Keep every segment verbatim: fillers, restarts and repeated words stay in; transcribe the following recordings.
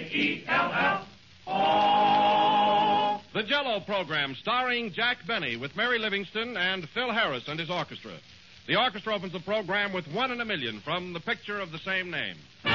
E L L. Oh! The Jell-O program starring Jack Benny with Mary Livingston and Phil Harris and his orchestra. The orchestra opens the program with One in a Million from the picture of the same name.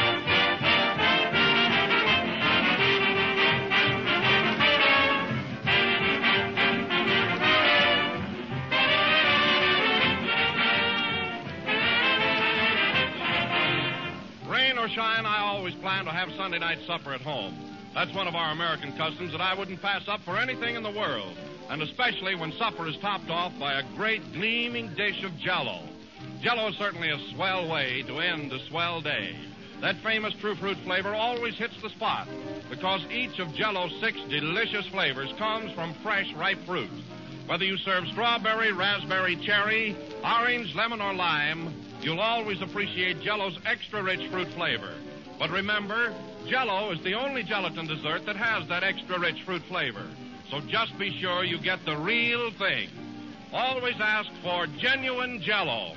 Rain or shine, I always plan to have Sunday night supper at home. That's one of our American customs that I wouldn't pass up for anything in the world, and especially when supper is topped off by a great gleaming dish of Jell-O. Jell-O is certainly a swell way to end a swell day. That famous true fruit flavor always hits the spot because each of Jell-O's six delicious flavors comes from fresh, ripe fruit. Whether you serve strawberry, raspberry, cherry, orange, lemon, or lime, you'll always appreciate Jell-O's extra rich fruit flavor. But remember, Jell-O is the only gelatin dessert that has that extra rich fruit flavor. So just be sure you get the real thing. Always ask for genuine Jell-O.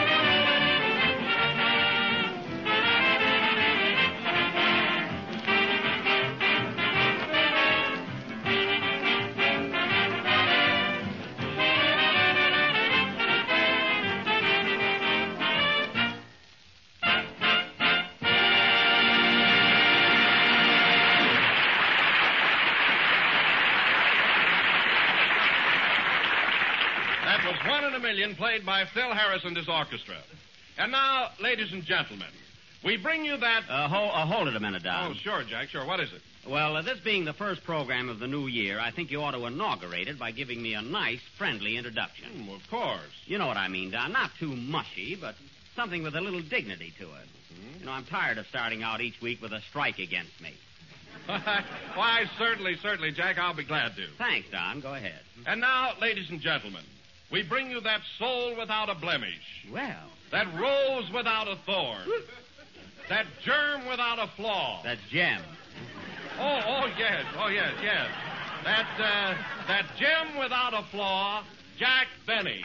One in a Million, played by Phil Harris and his orchestra. And now, ladies and gentlemen, we bring you that... Uh, hold, uh, hold it a minute, Don. Oh, sure, Jack, sure. What is it? Well, uh, this being the first program of the new year, I think you ought to inaugurate it by giving me a nice, friendly introduction. Mm, of course. You know what I mean, Don. Not too mushy, but something with a little dignity to it. Mm-hmm. You know, I'm tired of starting out each week with a strike against me. Why, certainly, certainly, Jack. I'll be glad to. Thanks, Don. Go ahead. And now, ladies and gentlemen, we bring you that soul without a blemish. Well. That rose without a thorn. That germ without a flaw. That gem. Oh, oh, yes. Oh, yes, yes. That, uh, that gem without a flaw, Jack Benny.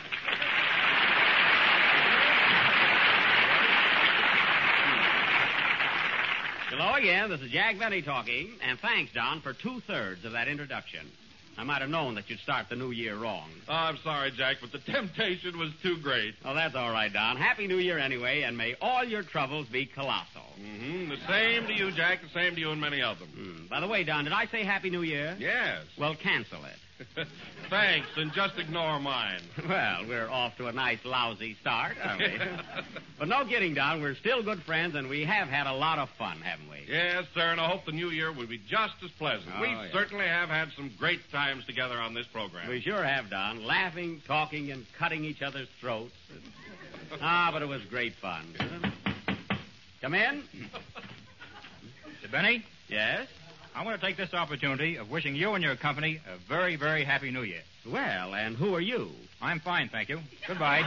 Hello again. This is Jack Benny talking. And thanks, Don, for two-thirds of that introduction. I might have known that you'd start the new year wrong. Oh, I'm sorry, Jack, but the temptation was too great. Oh, that's all right, Don. Happy New Year anyway, and may all your troubles be colossal. Mm-hmm. The same to you, Jack. The same to you and many of them. Mm. By the way, Don, did I say Happy New Year? Yes. Well, cancel it. Thanks, and just ignore mine. Well, we're off to a nice, lousy start, aren't we? But no kidding, Don. We're still good friends, and we have had a lot of fun, haven't we? Yes, sir, and I hope the new year will be just as pleasant. Oh, we yeah. certainly have had some great times together on this program. We sure have, Don. Laughing, talking, and cutting each other's throats. Ah, but it was great fun. Come in. Mister Benny? Yes? I want to take this opportunity of wishing you and your company a very, very happy New Year. Well, and who are you? I'm fine, thank you. Goodbye.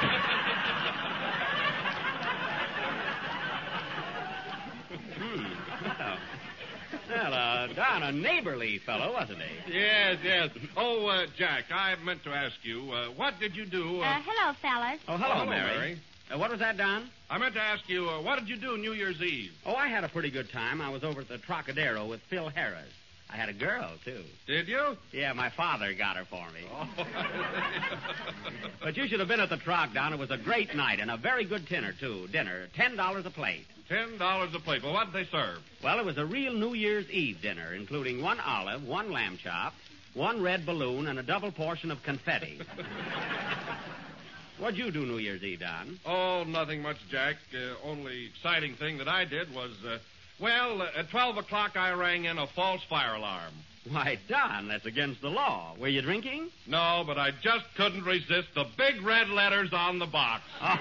hmm. Well, well uh, Don, a neighborly fellow, wasn't he? Yes, yes. Oh, uh, Jack, I meant to ask you, uh, what did you do? Uh... Uh, hello, fellas. Oh, hello, hello Mary. Mary. Uh, what was that, Don? I meant to ask you, uh, what did you do New Year's Eve? Oh, I had a pretty good time. I was over at the Trocadero with Phil Harris. I had a girl, too. Did you? Yeah, my father got her for me. Oh. But you should have been at the Troc, Don. It was a great night and a very good dinner, too. Dinner, ten dollars a plate. Ten dollars a plate. Well, what did they serve? Well, it was a real New Year's Eve dinner, including one olive, one lamb chop, one red balloon, and a double portion of confetti. What'd you do New Year's Eve, Don? Oh, nothing much, Jack. Uh, only exciting thing that I did was, uh, well, uh, at twelve o'clock I rang in a false fire alarm. Why, Don, that's against the law. Were you drinking? No, but I just couldn't resist the big red letters on the box. Oh.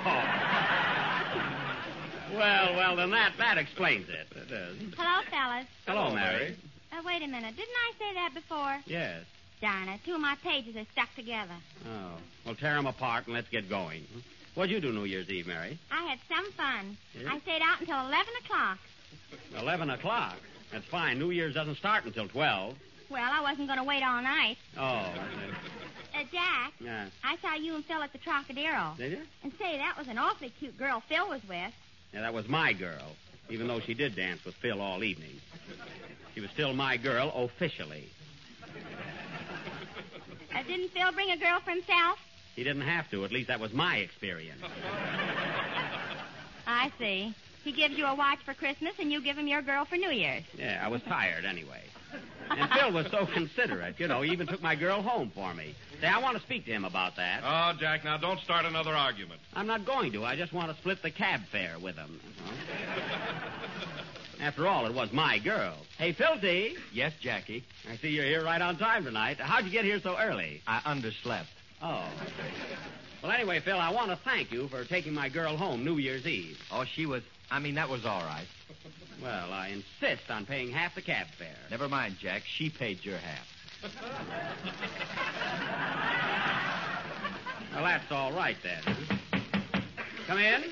well, well, then that, that explains it. It does. Hello, fellas. Hello, Hello, Mary. Mary. Uh, wait a minute. Didn't I say that before? Yes. Darn it. Two of my pages are stuck together. Oh. Well, tear them apart and let's get going. What'd you do New Year's Eve, Mary? I had some fun. Yeah? I stayed out until eleven o'clock. Eleven o'clock? That's fine. New Year's doesn't start until twelve. Well, I wasn't going to wait all night. Oh. Uh, Jack, Yeah. I saw you and Phil at the Trocadero. Did you? And say, that was an awfully cute girl Phil was with. Yeah, that was my girl. even though she did dance with Phil all evening. She was still my girl officially. Uh, didn't Phil bring a girl for himself? He didn't have to. At least that was my experience. I see. He gives you a watch for Christmas, and you give him your girl for New Year's. Yeah, I was tired anyway. And Phil was so considerate. You know, he even took my girl home for me. Say, I want to speak to him about that. Oh, Jack, now don't start another argument. I'm not going to. I just want to split the cab fare with him. You know? After all, it was my girl. Hey, Phil D. Yes, Jackie. I see you're here right on time tonight. How'd you get here so early? I underslept. Oh. Well, anyway, Phil, I want to thank you for taking my girl home New Year's Eve. Oh, she was... I mean, that was all right. Well, I insist on paying half the cab fare. Never mind, Jack. She paid your half. Well, that's all right, then. Come in.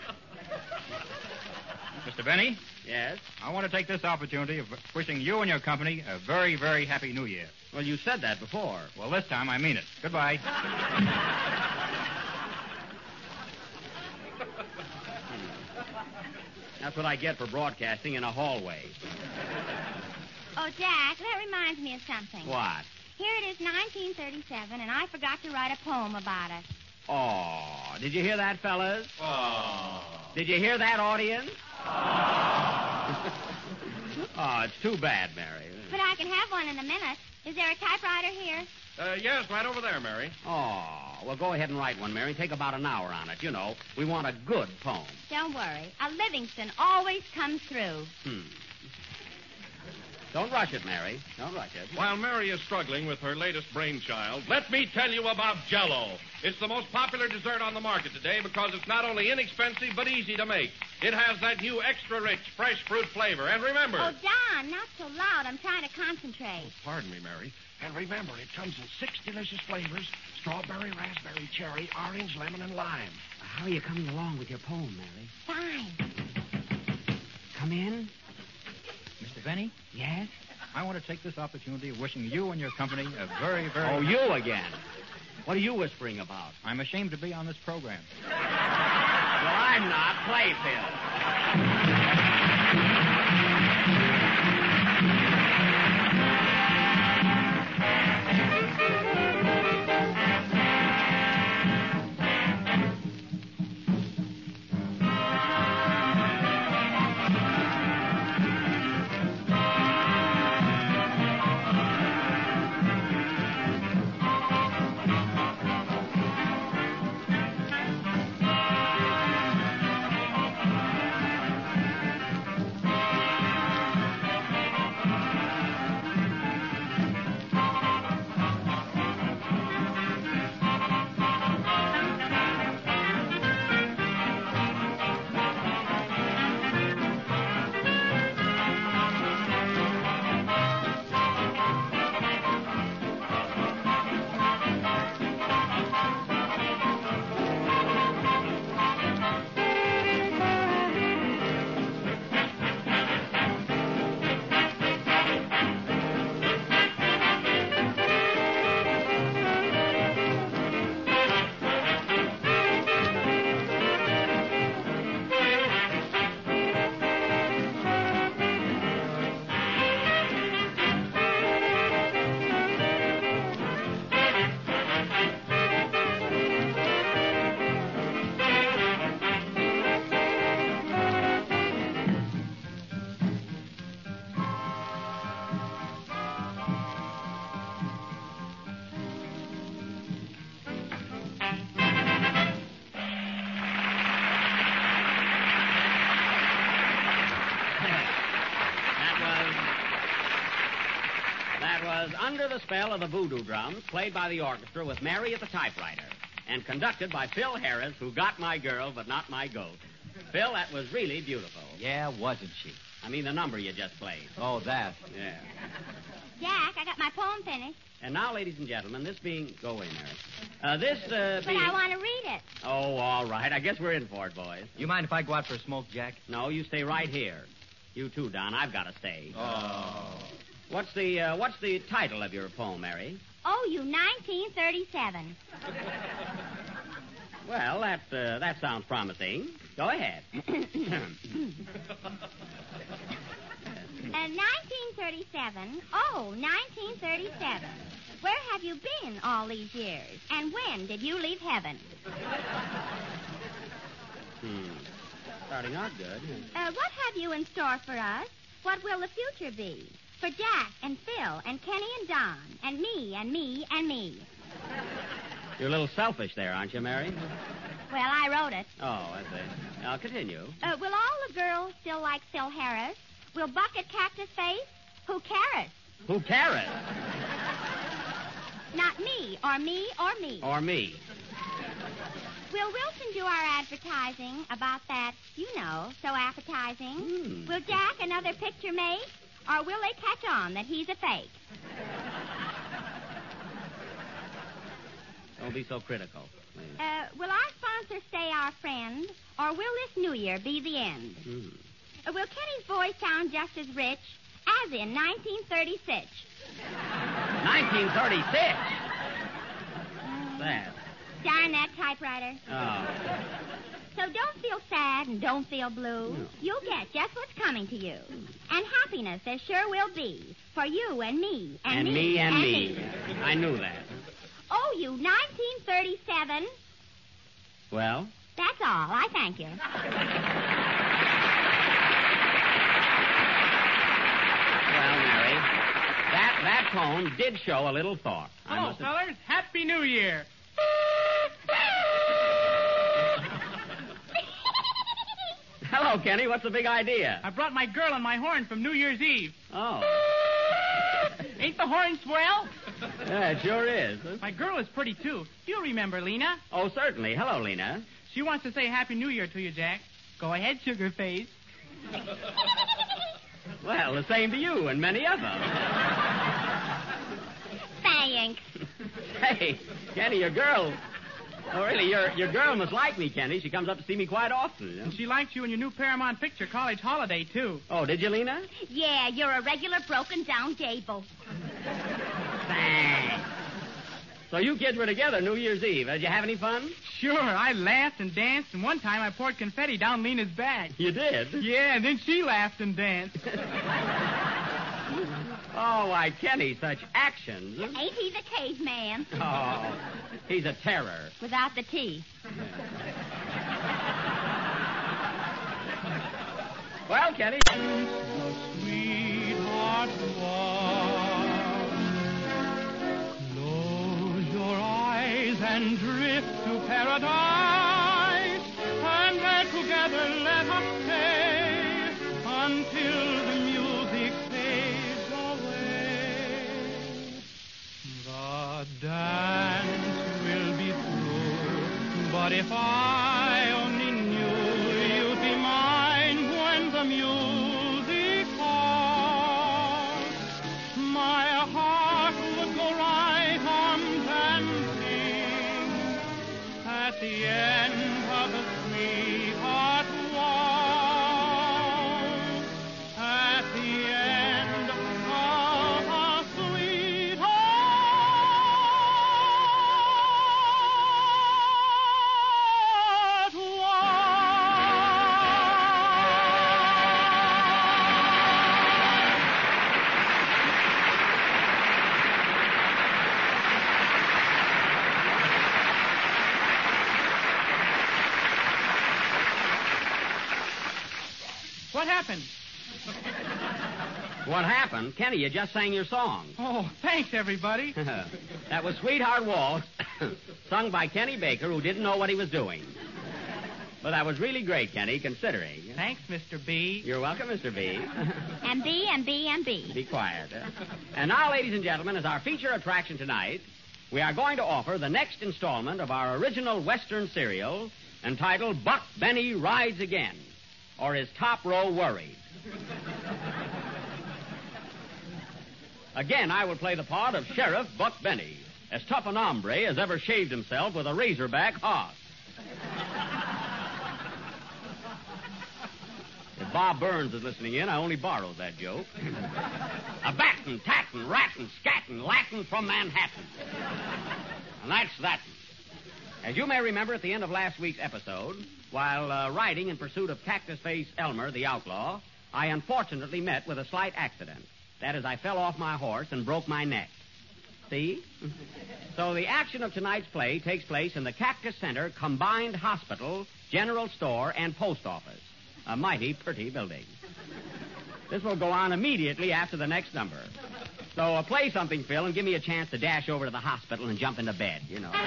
Mister Benny, Yes? I want to take this opportunity of wishing you and your company a very, very happy New Year. Well, you said that before. Well, this time I mean it. Goodbye. That's what I get for broadcasting in a hallway. Oh, Jack, that reminds me of something. What? Here it is, nineteen thirty-seven, and I forgot to write a poem about it. Oh, did you hear that, fellas? Oh. Did you hear that, audience? Oh, oh it's too bad, Mary. But I can have one in a minute. Is there a typewriter here? Uh, yes, right over there, Mary. Oh, well, go ahead and write one, Mary. Take about an hour on it. You know, we want a good poem. Don't worry. A Livingston always comes through. Hmm. Don't rush it, Mary. Don't rush it. While Mary is struggling with her latest brainchild, let me tell you about Jell-O. It's the most popular dessert on the market today because it's not only inexpensive but easy to make. It has that new extra-rich, fresh fruit flavor. And remember... Oh, Don, not so loud. I'm trying to concentrate. Pardon me, Mary. And remember, it comes in six delicious flavors: strawberry, raspberry, cherry, orange, lemon, and lime. How are you coming along with your poem, Mary? Fine. Come in. Mister Benny, Yes? I want to take this opportunity of wishing you and your company a very, very... Oh, you again. What are you whispering about? I'm ashamed to be on this program. Well, I'm not. Play, Phil. Under the Spell of the Voodoo Drums, played by the orchestra with Mary at the typewriter, and conducted by Phil Harris, who got my girl but not my goat. Phil, that was really beautiful. Yeah, wasn't she? I mean, the number you just played. Oh, that. Yeah. Jack, I got my poem finished. And now, ladies and gentlemen, this being... Go away, Mary. Uh, this uh, But being... I want to read it. Oh, all right. I guess we're in for it, boys. You mind if I go out for a smoke, Jack? No, you stay right here. You too, Don. I've got to stay. Oh. What's the uh, What's the title of your poem, Mary? Oh, you nineteen thirty-seven. Well, that uh, that sounds promising. Go ahead. Uh, nineteen thirty-seven. Oh, nineteen thirty-seven. Where have you been all these years? And when did you leave heaven? Hmm. Starting out good. Uh, what have you in store for us? What will the future be? For Jack and Phil and Kenny and Don and me and me and me. You're a little selfish there, aren't you, Mary? Well, I wrote it. Oh, I see. Now, continue. Uh, will all the girls still like Phil Harris? Will Bucket Cactus Face? Who cares? Who cares? Not me, or me, or me. Or me. Will Wilson do our advertising about that, you know, so appetizing? Hmm. Will Jack another picture make? Or will they catch on that he's a fake? Don't be so critical. please. Uh, will our sponsor stay our friend? Or will this New Year be the end? Hmm. Uh, will Kenny's voice sound just as rich as in nineteen thirty-six? nineteen thirty-six? Sad. Darn that typewriter. Oh. So don't feel sad and don't feel blue. No. You'll get just what's coming to you. And happiness there sure will be for you and me and, And me and me. I knew that. Oh, you nineteen thirty-seven. Well? That's all. I thank you. Well, Mary, that, that poem did show a little thought. I Hello, must have- fellers. Happy New Year. Hello, Kenny. What's the big idea? I brought my girl on my horn from New Year's Eve. Oh. Ain't the horn swell? Yeah, it sure is. My girl is pretty, too. You remember Lena? Oh, certainly. Hello, Lena. She wants to say Happy New Year to you, Jack. Go ahead, sugar face. Well, the same to you and many others. Thanks. Hey, Kenny, your girl... Oh, really, your your girl must like me, Kenny. She comes up to see me quite often. You know? And she likes you in your new Paramount picture, College Holiday, too. Oh, did you, Lena? Yeah, you're a regular broken-down Gable. Thanks. So you kids were together New Year's Eve. Did you have any fun? Sure, I laughed and danced, and one time I poured confetti down Lena's back. You did? Yeah, and then she laughed and danced. Oh, why, Kenny, such actions. Ain't he the caveman? Oh, he's a terror. Without the teeth. Well, Kenny... Sweetheart was. Close your eyes and drift to paradise, and there together let us stay until the music fades away. The dance will be through, but if I only knew you'd be mine when the music falls, my heart would go right on dancing at the end of the sweetheart waltz, at the end of a sweetheart What happened? What happened? Kenny, you just sang your song. Oh, thanks, everybody. That was Sweetheart Waltz, sung by Kenny Baker, who didn't know what he was doing. But that was really great, Kenny, considering. Thanks, Mister B. You're welcome, Mister B. And B and B and B. Be quiet. And now, ladies and gentlemen, as our feature attraction tonight, we are going to offer the next installment of our original Western serial entitled Buck Benny Rides Again, or Is Top Row Worried? Again, I will play the part of Sheriff Buck Benny, as tough an hombre as ever shaved himself with a razorback horse. If Bob Burns is listening in, I only borrowed that joke. A battin', tattin', rattin', scattin', Latin from Manhattan. And that's that. As you may remember at the end of last week's episode, while uh, riding in pursuit of Cactus Face Elmer, the outlaw, I unfortunately met with a slight accident. That is, I fell off my horse and broke my neck. See? So the action of tonight's play takes place in the Cactus Center Combined Hospital, General Store, and Post Office. A mighty pretty building. This will go on immediately after the next number. So uh, play something, Phil, and give me a chance to dash over to the hospital and jump into bed, you know.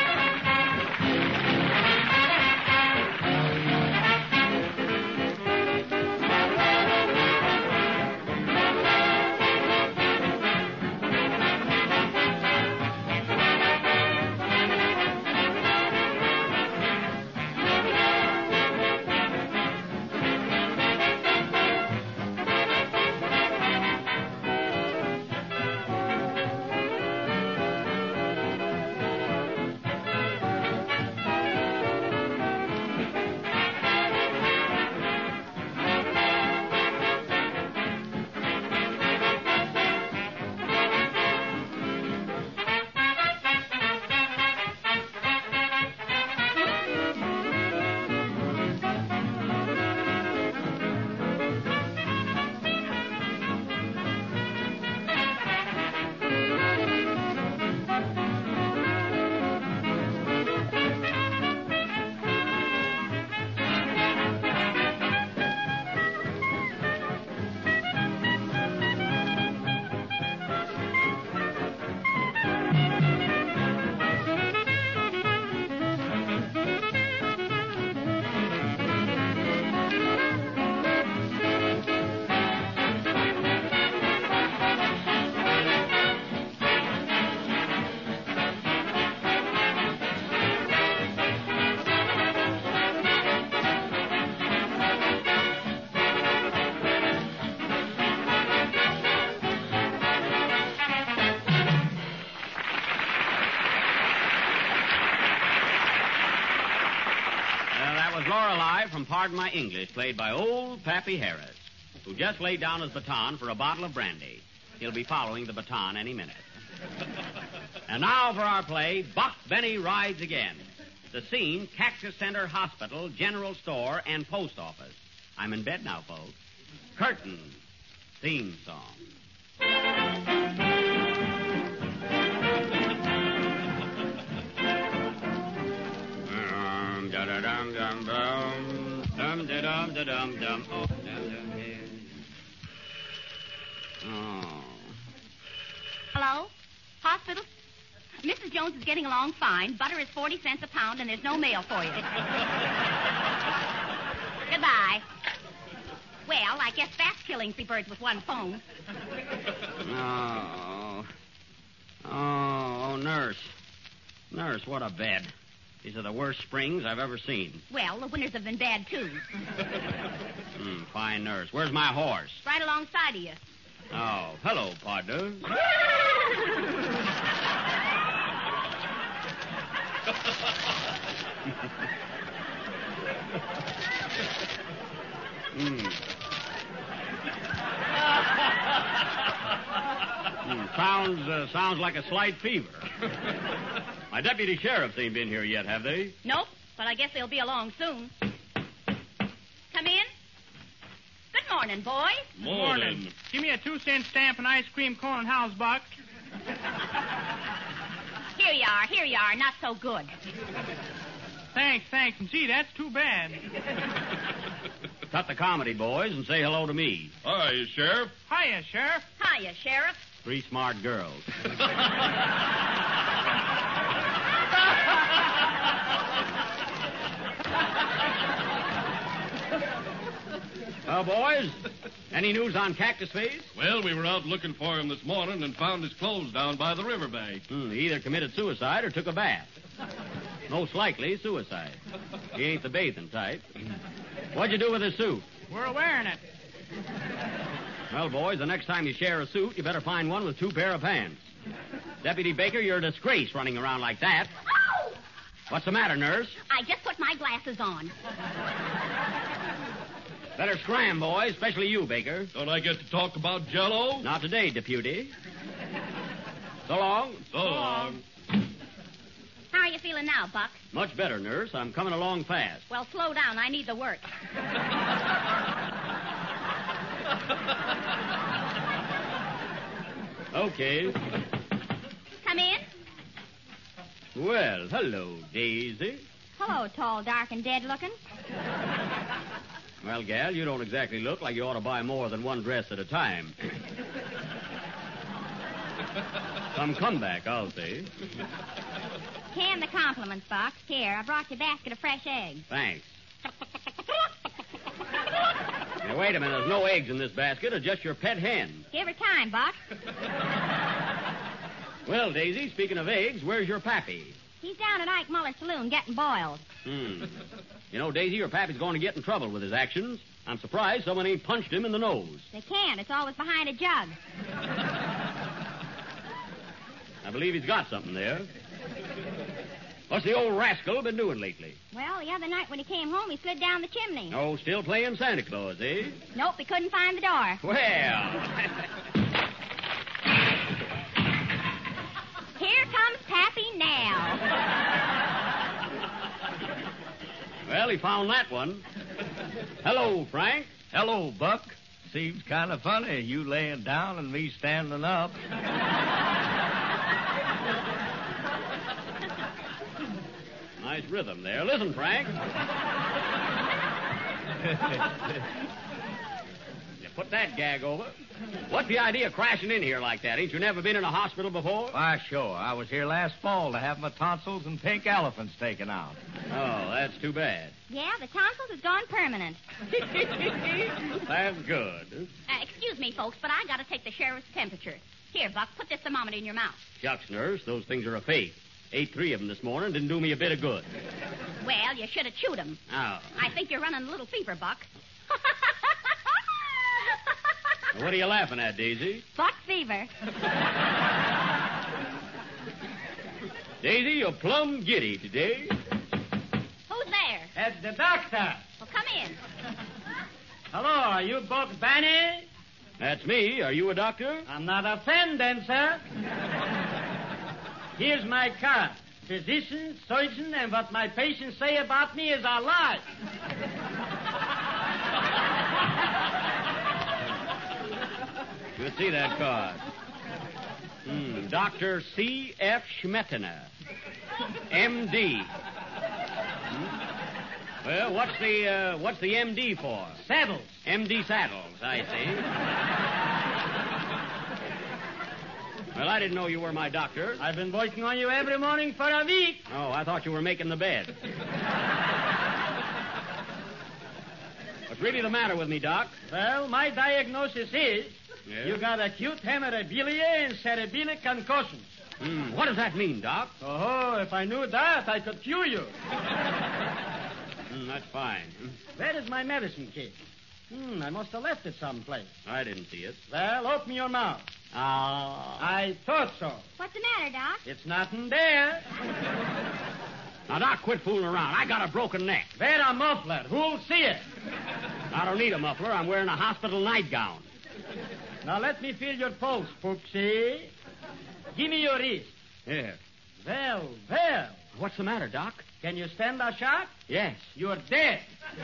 Lorelei from Pardon My English, played by old Pappy Harris, who just laid down his baton for a bottle of brandy. He'll be following the baton any minute. And now for our play, Buck Benny Rides Again. The scene, Cactus Center Hospital, General Store, and Post Office. I'm in bed now, folks. Curtain. Theme song. Dum-da-dum-da-dum-dum. Oh. Oh. Hello? Hospital? Missus Jones is getting along fine. Butter is forty cents a pound, and there's no mail for you. Goodbye. Well, I guess that's killing three birds with one phone. Oh. Oh, nurse. Nurse, what a bed. These are the worst springs I've ever seen. Well, the winters have been bad, too. Mm, fine nurse. Where's my horse? Right alongside of you. Oh, hello, partner. mm. mm, sounds, uh, sounds like a slight fever. My deputy sheriffs ain't been here yet, have they? Nope, but I guess they'll be along soon. Come in. Good morning, boys. Morning. Give me a two-cent stamp and ice cream cone and house, Buck. Here you are, here you are. Not so good. Thanks, thanks. And gee, that's too bad. Cut the comedy, boys, and say hello to me. Hi, Sheriff. Hiya, Sheriff. Hiya, Sheriff. Three smart girls. Well, boys, any news on Cactus Face? Well, we were out looking for him this morning and found his clothes down by the riverbank. Hmm, he either committed suicide or took a bath. Most likely suicide. He ain't the bathing type. What'd you do with his suit? We're wearing it. Well, boys, the next time you share a suit, you better find one with two pair of pants. Deputy Baker, you're a disgrace running around like that. Oh! What's the matter, nurse? I just put my glasses on. Better scram, boys, especially you, Baker. Don't I get to talk about Jell-O? Not today, deputy. So long. So long. How are you feeling now, Buck? Much better, nurse. I'm coming along fast. Well, slow down. I need the work. Okay. Come in. Well, hello, Daisy. Hello, tall, dark, and dead looking. Well, gal, you don't exactly look like you ought to buy more than one dress at a time. Some comeback, I'll say. Can the compliments, Buck. Here, I brought you a basket of fresh eggs. Thanks. Now, wait a minute. There's no eggs in this basket. It's just your pet hen. Give her time, Buck. Well, Daisy, speaking of eggs, where's your pappy? He's down at Ike Muller's saloon getting boiled. Hmm. You know, Daisy, your pappy's going to get in trouble with his actions. I'm surprised someone ain't punched him in the nose. They can't. It's always behind a jug. I believe he's got something there. What's the old rascal been doing lately? Well, the other night when he came home, he slid down the chimney. Oh, still playing Santa Claus, eh? Nope, he couldn't find the door. Well. Here comes Pappy now. Well, he found that one. Hello, Frank. Hello, Buck. Seems kind of funny, you laying down and me standing up. Nice rhythm there. Listen, Frank. You put that gag over. What's the idea of crashing in here like that? Ain't you never been in a hospital before? Why, sure. I was here last fall to have my tonsils and pink elephants taken out. Oh, that's too bad. Yeah, the tonsils has gone permanent. That's good. Uh, excuse me, folks, but I got to take the sheriff's temperature. Here, Buck, put this thermometer in your mouth. Shucks, nurse, those things are a fake. Ate three of them this morning. Didn't do me a bit of good. Well, you should have chewed them. Oh. I think you're running a little fever, Buck. What are you laughing at, Daisy? Buck fever. Daisy, you're plumb giddy today. Who's there? It's the doctor. Well, come in. Hello, are you Buck Benny? That's me. Are you a doctor? I'm not a friend, then, sir. Here's my card. Physician, surgeon, and what my patients say about me is a lie. You'll see that card. Hmm. Doctor C F. Schmettener, M D. Hmm? Well, what's the uh, what's the M D for? Saddles. M D Saddles, I see. Well, I didn't know you were my doctor. I've been working on you every morning for a week. Oh, I thought you were making the bed. What's really the matter with me, Doc? Well, my diagnosis is Yeah? you got acute hemorrhagilia and cerebellar concussions. Hmm. What does that mean, Doc? Oh, if I knew that, I could cure you. Hmm, that's fine. Where is my medicine kit? Hmm, I must have left it someplace. I didn't see it. Well, open your mouth. Ah. I thought so. What's the matter, Doc? It's nothing there. Now, Doc, quit fooling around. I got a broken neck. Wear a muffler. Who'll see it? I don't need a muffler. I'm wearing a hospital nightgown. Now, let me feel your pulse, Pooksy. Give me your wrist. Here. Well, well. What's the matter, Doc? Can you stand a shot? Yes. You're dead.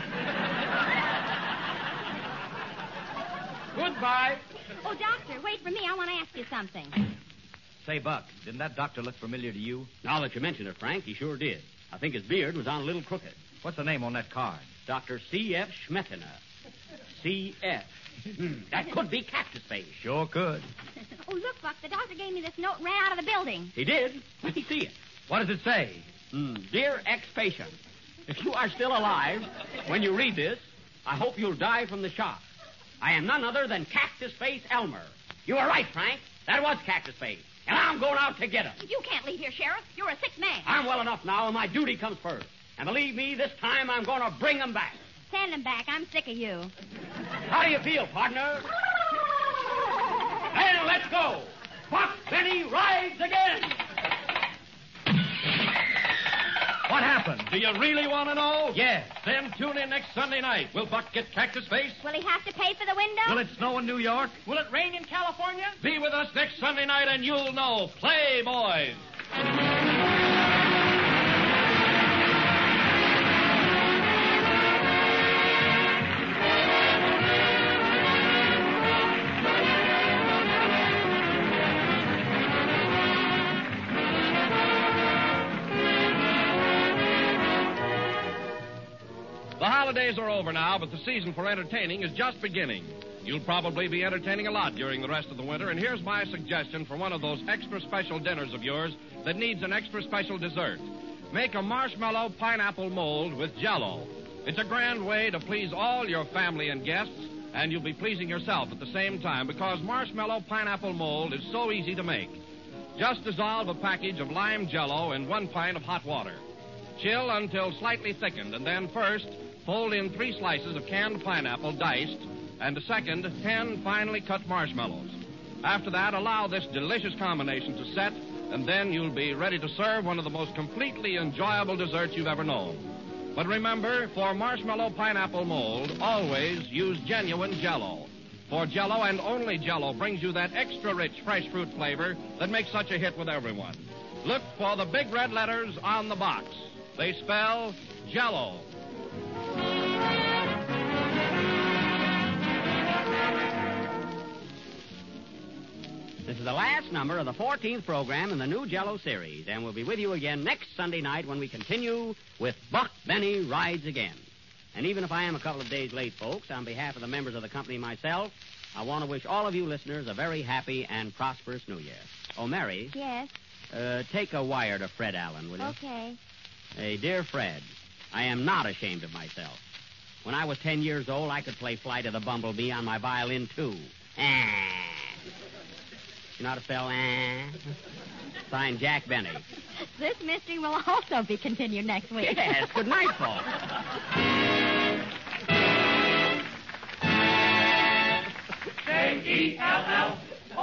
Goodbye. Oh, doctor, wait for me. I want to ask you something. Say, Buck, didn't that doctor look familiar to you? Now that you mention it, Frank, he sure did. I think his beard was on a little crooked. What's the name on that card? Doctor C F. Schmettener. C F. Hmm, that could be Cactus Face. Sure could. Oh, look, Buck, the doctor gave me this note and ran out of the building. He did? Let me see it. What does it say? Hmm, dear ex-patient, if you are still alive when you read this, I hope you'll die from the shock. I am none other than Cactus Face Elmer. You were right, Frank. That was Cactus Face. And I'm going out to get him. You can't leave here, Sheriff. You're a sick man. I'm well enough now, and my duty comes first. And believe me, this time I'm going to bring him back. Send him back. I'm sick of you. How do you feel, partner? Then let's go. Buck Benny rides again. What happened? Do you really want to know? Yes. Then tune in next Sunday night. Will Buck get Cactus Face? Will he have to pay for the window? Will it snow in New York? Will it rain in California? Be with us next Sunday night and you'll know. Play, boys. holidays are over now, but the season for entertaining is just beginning. You'll probably be entertaining a lot during the rest of the winter, and here's my suggestion for one of those extra special dinners of yours that needs an extra special dessert. Make a marshmallow pineapple mold with Jell-O. It's a grand way to please all your family and guests, and you'll be pleasing yourself at the same time because marshmallow pineapple mold is so easy to make. Just dissolve a package of lime Jell-O in one pint of hot water. Chill until slightly thickened, and then first fold in three slices of canned pineapple diced, and a second, ten finely cut marshmallows. After that, allow this delicious combination to set, and then you'll be ready to serve one of the most completely enjoyable desserts you've ever known. But remember, for marshmallow pineapple mold, always use genuine Jell-O. For Jell-O and only Jell-O brings you that extra rich fresh fruit flavor that makes such a hit with everyone. Look for the big red letters on the box. They spell Jell-O. This is the last number of the fourteenth program in the new Jell-O series, and we'll be with you again next Sunday night when we continue with Buck Benny Rides Again. And even if I am a couple of days late, folks, on behalf of the members of the company and myself, I want to wish all of you listeners a very happy and prosperous New Year. Oh, Mary. Yes? Uh, take a wire to Fred Allen, will you? Okay. Hey, dear Fred, I am not ashamed of myself. When I was ten years old, I could play Flight of the Bumblebee on my violin, too. Ah. You know how to spell ah? Signed, Jack Benny. This mystery will also be continued next week. Yes, good night, folks. J E L L O.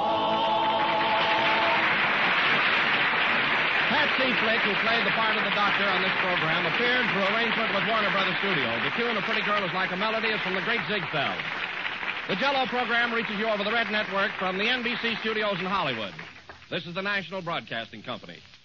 Patsy Flick, who played the part of the doctor on this program, appeared for arrangement with Warner Brothers Studio. The tune of Pretty Girl Is Like a Melody is from the great Ziegfeld. The Jell-O program reaches you over the Red Network from the N B C studios in Hollywood. This is the National Broadcasting Company.